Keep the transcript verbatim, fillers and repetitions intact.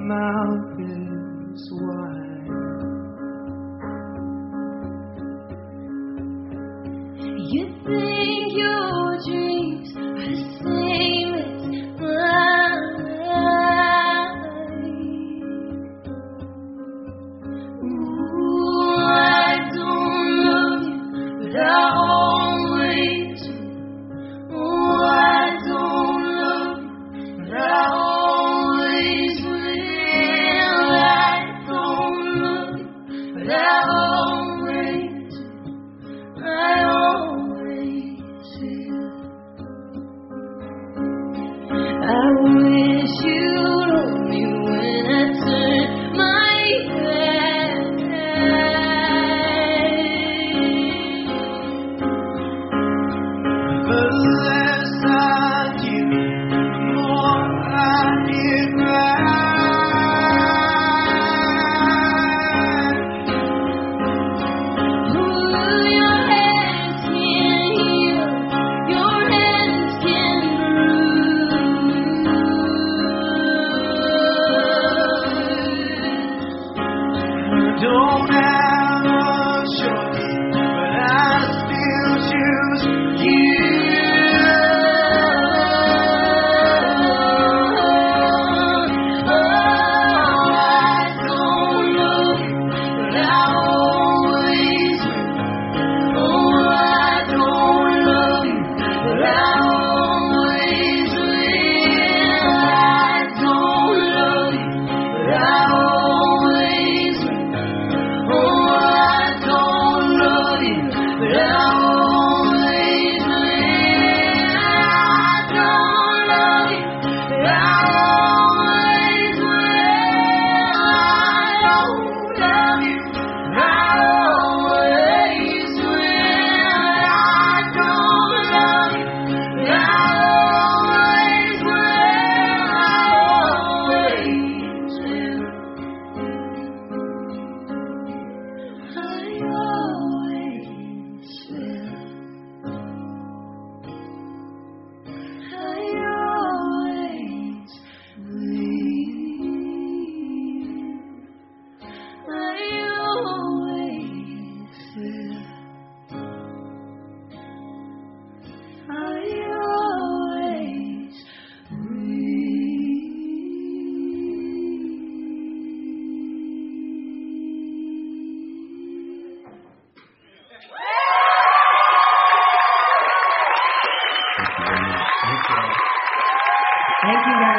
mouth is wide. You think your dreams are the same as mine. Ooh, I don't love you, but I always will. Oh, I don't love you, but I always will. I don't love you, but I always will. I always will. I wish you'd hold me when I turn my head. The less I do, the more I need right. Ooh, your hands can heal, your hands can bruise. Don't have a choice, but I still choose you. Thank you, guys.